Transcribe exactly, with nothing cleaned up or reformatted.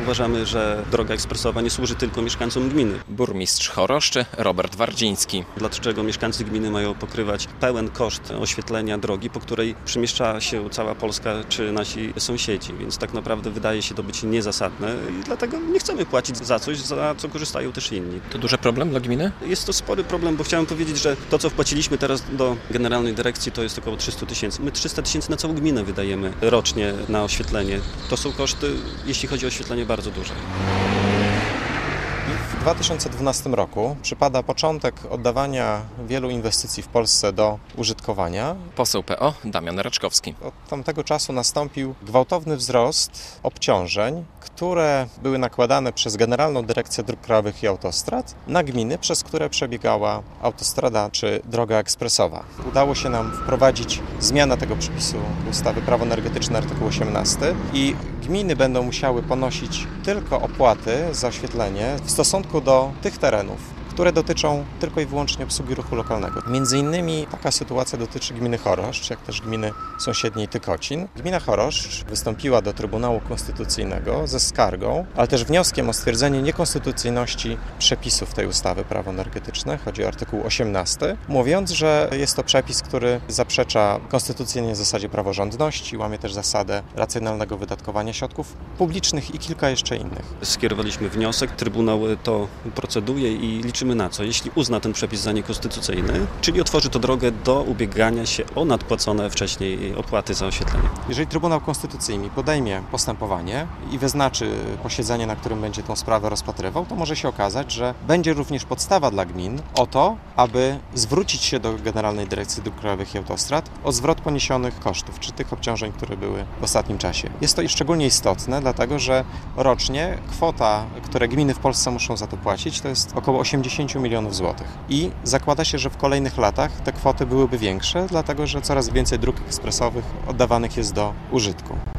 uważamy, że droga ekspresowa nie służy tylko mieszkańcom gminy. Burmistrz Choroszczy Robert Wardziński. Dlaczego mieszkańcy gminy mają pokrywać pełen koszt oświetlenia drogi, po której przemieszcza się cała Polska czy nasi sąsiedzi, więc tak naprawdę wydaje się to być niezasadne i dlatego nie chcemy płacić za coś, za co korzystają też inni. To duży problem dla gminy? Jest to spory problem, bo chciałem powiedzieć, że to, co wpłaciliśmy teraz do Generalnej Dyrekcji, to jest około trzysta tysięcy. My trzysta tysięcy na całą gminę wydajemy rocznie na oświetlenie. To są koszty, jeśli chodzi o oświetlenie, bardzo duże. W dwa tysiące dwunastym roku przypada początek oddawania wielu inwestycji w Polsce do użytkowania. Poseł P O Damian Raczkowski. Od tamtego czasu nastąpił gwałtowny wzrost obciążeń, które były nakładane przez Generalną Dyrekcję Dróg Krajowych i Autostrad na gminy, przez które przebiegała autostrada czy droga ekspresowa. Udało się nam wprowadzić zmianę tego przepisu ustawy Prawo energetyczne artykuł osiemnasty i gminy będą musiały ponosić tylko opłaty za oświetlenie w stosunku do tych terenów, które dotyczą tylko i wyłącznie obsługi ruchu lokalnego. Między innymi taka sytuacja dotyczy gminy Choroszcz, jak też gminy sąsiedniej Tykocin. Gmina Choroszcz wystąpiła do Trybunału Konstytucyjnego ze skargą, ale też wnioskiem o stwierdzenie niekonstytucyjności przepisów tej ustawy Prawo energetyczne, chodzi o artykuł osiemnasty, mówiąc, że jest to przepis, który zaprzecza konstytucyjnej zasadzie praworządności, łamie też zasadę racjonalnego wydatkowania środków publicznych i kilka jeszcze innych. Skierowaliśmy wniosek, Trybunał to proceduje i liczymy na co? Jeśli uzna ten przepis za niekonstytucyjny, czyli otworzy to drogę do ubiegania się o nadpłacone wcześniej opłaty za oświetlenie. Jeżeli Trybunał Konstytucyjny podejmie postępowanie i wyznaczy posiedzenie, na którym będzie tę sprawę rozpatrywał, to może się okazać, że będzie również podstawa dla gmin o to, aby zwrócić się do Generalnej Dyrekcji Dróg Krajowych i Autostrad o zwrot poniesionych kosztów, czy tych obciążeń, które były w ostatnim czasie. Jest to szczególnie istotne, dlatego że rocznie kwota, które gminy w Polsce muszą za to płacić, to jest około osiemdziesiąt milionów złotych. I zakłada się, że w kolejnych latach te kwoty byłyby większe, dlatego że coraz więcej dróg ekspresowych oddawanych jest do użytku.